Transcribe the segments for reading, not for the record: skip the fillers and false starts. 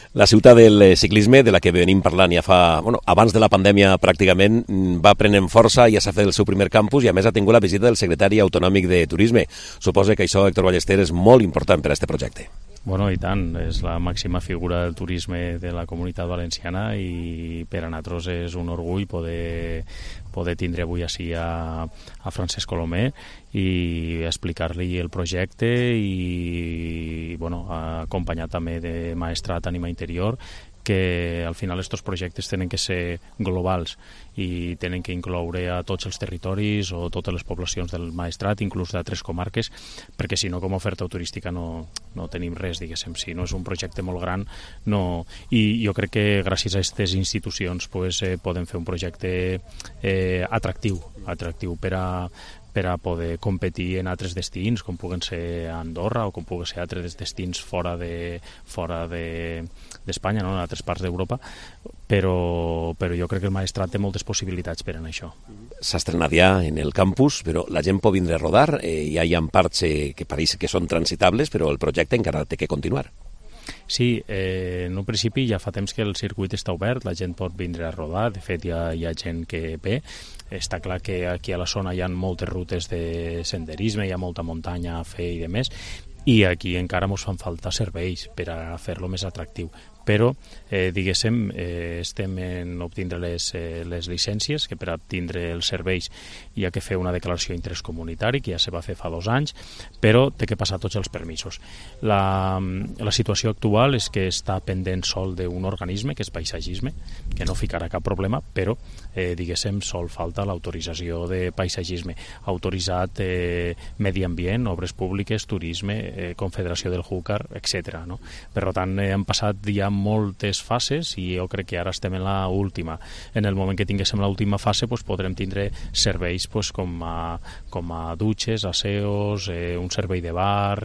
La ciutat del ciclisme, de la que venim parlant ja fa... abans de la pandèmia pràcticament, va prenent força, ja s'ha fet el seu primer campus i a més ha tingut la visita del secretari autonòmic de Turisme. Suposa que això, Héctor Ballester, és molt important per a aquest projecte. Bueno, i tant, és la màxima figura del turisme de la Comunitat Valenciana i per a nosaltres és un orgull poder tindre avui així a Francesc Colomer i explicar-li el projecte i acompanyar també de Maestrat Ànima Interior, que al final aquests projectes tenen que ser globals i tenen que incloure a tots els territoris o totes les poblacions del Maestrat, inclús d'altres comarques, perquè si no, com a oferta turística no tenim res, diguéssim. Si no és un projecte molt gran, no. I jo crec que gràcies a aquestes institucions podem fer un projecte atractiu per a poder competir en altres destins, com puguen ser Andorra o com puguen ser altres destins fora d'Espanya, no? En altres parts d'Europa, però jo crec que el Maestrat té moltes possibilitats per a això. S'ha estrenat ja en el campus, però la gent pot vindre a rodar, ja hi ha parts que pareix que són transitables, però el projecte encara té que continuar. Sí, en un principi ja fa temps que el circuit està obert, la gent pot vindre a rodar, de fet hi ha gent que ve. Està clar que aquí a la zona hi ha moltes rutes de senderisme, hi ha molta muntanya a fer i demés, i aquí encara ens fan falta serveis per a fer-lo més atractiu. Però, diguéssim, estem en obtindre les llicències, que per a obtindre els serveis hi ha que fer una declaració d'interès comunitari, que ja se va fer fa 2 anys, però té que passar tots els permisos. La situació actual és que està pendent sol d'un organisme, que és paisatgisme, que no ficarà cap problema, però, diguéssim, sol falta l'autorització de paisatgisme. Autoritzat medi ambient, obres públiques, turisme, confederació del Júcar, etc. No? Per tant, han passat ja moltes fases i jo crec que ara estem en l'última. En el moment que tinguéssim l'última fase podrem tindre serveis com a dutxes, aseos, un servei de bar,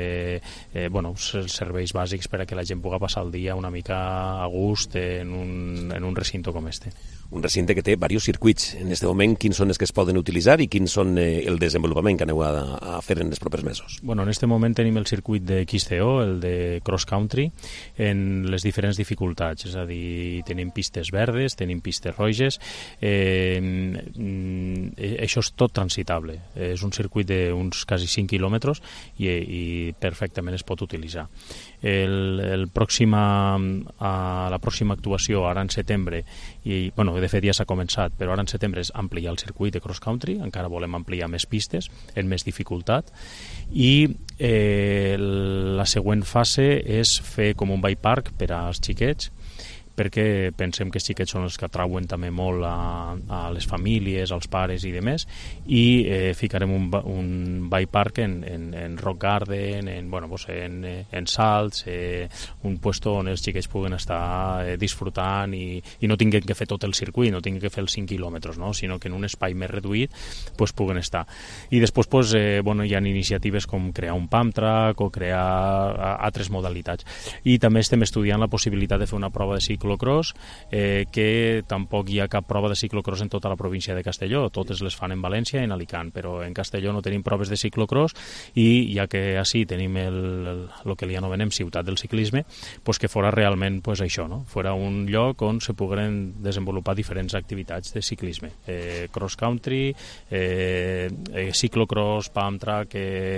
serveis bàsics per a que la gent pugui passar el dia una mica a gust en un recinto com este. Un recinte que té diversos circuits. En aquest moment, quins són els que es poden utilitzar i quins són el desenvolupament que aneu a fer en els propers mesos? En aquest moment tenim el circuit de XCO, el de cross country, en les diferents dificultats, és a dir, tenim pistes verdes, tenim pistes roges, això és tot transitable, és un circuit d'uns quasi 5 quilòmetres i perfectament es pot utilitzar. La pròxima actuació ara en setembre, i de fet ja s'ha començat, però ara en setembre és ampliar el circuit de cross country, encara volem ampliar més pistes, en més dificultat, i la següent fase és fer com un bike park per als xiquets, perquè pensem que els xiquets són els que atrauen també molt a les famílies, als pares i demés, i ficarem un bike park en rock garden, en salts, un puesto on els xiquets puguen estar disfrutant i no tinguin que fer tot el circuit, no tinguin que fer els 5 quilòmetres, no? Sinó que en un espai més reduït puguen estar. I després hi ha iniciatives com crear un pump track o crear altres modalitats. I també estem estudiant la possibilitat de fer una prova de ciclocross, que tampoc hi ha cap prova de ciclocross en tota la província de Castelló, totes les fan en València i en Alicant, però en Castelló no tenim proves de ciclocross i ja que així tenim el que li anomenem ciutat del ciclisme, que fora realment això, no? Fora un lloc on se pogueren desenvolupar diferents activitats de ciclisme, cross country, ciclocross, pump track,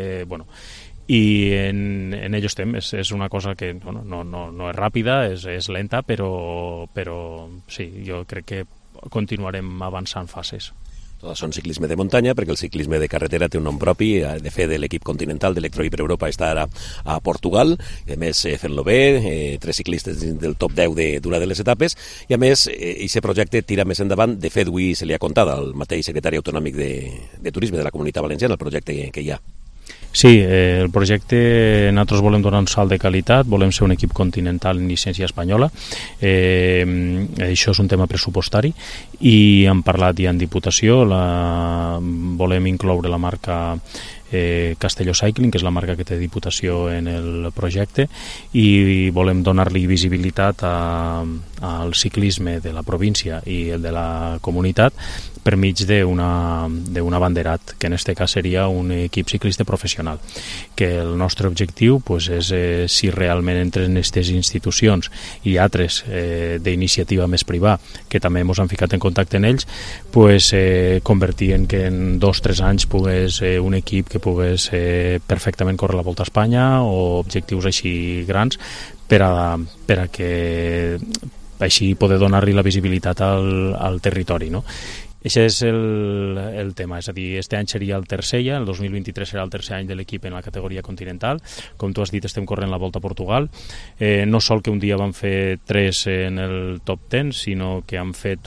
i en ello estem. És una cosa que no és ràpida, és lenta, però sí, jo crec que continuarem avançant fases. Tots són ciclisme de muntanya, perquè el ciclisme de carretera té un nom propi. De fet, l'equip continental d'Electroi per Europa està ara a Portugal, i a més fent-lo bé, 3 ciclistes del top 10 d'una de les etapes, i a més, aquest projecte tira més endavant. De fet, avui se li ha contat al mateix secretari autonòmic de Turisme de la Comunitat Valenciana el projecte que hi ha. Sí, el projecte, nosaltres volem donar un salt de qualitat, volem ser un equip continental en llicència espanyola, això és un tema pressupostari i hem parlat ja en Diputació, volem incloure la marca Castelló Cycling, que és la marca que té Diputació en el projecte, i volem donar-li visibilitat a al ciclisme de la província i el de la comunitat per mig d'un abanderat, que en aquest cas seria un equip ciclista professional. Que el nostre objectiu pues, és si realment entre en aquestes institucions i altres d'iniciativa més privada, que també ens han ficat en contacte en ells, pues, convertir en que en 2 o 3 anys pogués un equip que pogués perfectament córrer la Volta a Espanya o objectius així grans per a que així poder donar-li la visibilitat al territori, no? Això és el tema, és a dir, este any seria el tercer ja, el 2023 serà el tercer any de l'equip en la categoria continental. Com tu has dit, estem corrent la Volta a Portugal. No sol que un dia vam fer 3 en el top 10, sinó que han fet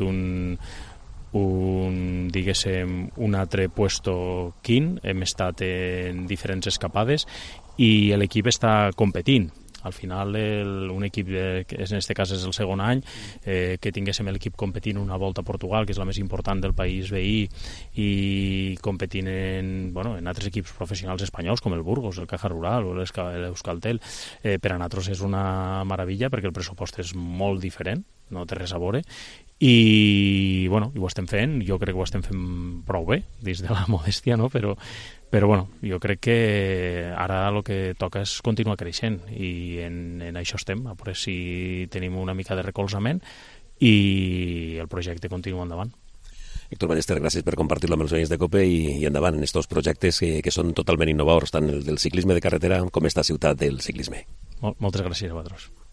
diguéssim, un altre puesto quint. Hem estat en diferents escapades i l'equip està competint. Al final, un equip, que en aquest cas és el segon any, que tinguéssim l'equip competint una Volta a Portugal, que és la més important del país veí, i competint en altres equips professionals espanyols, com el Burgos, el Caja Rural o l'Euskaltel, per a nosaltres és una meravella, perquè el pressupost és molt diferent, no té res a veure, i ho estem fent. Jo crec que ho estem fent prou bé, dins de la modèstia, no? Però jo crec que ara el que toca és continuar creixent i en això estem, a veure si tenim una mica de recolzament i el projecte continua endavant. Héctor Ballester, gràcies per compartir-lo amb els veïns de COPE i endavant en aquests projectes que són totalment innovadors, tant el del ciclisme de carretera com esta ciutat del ciclisme. Moltes gràcies a vosaltres.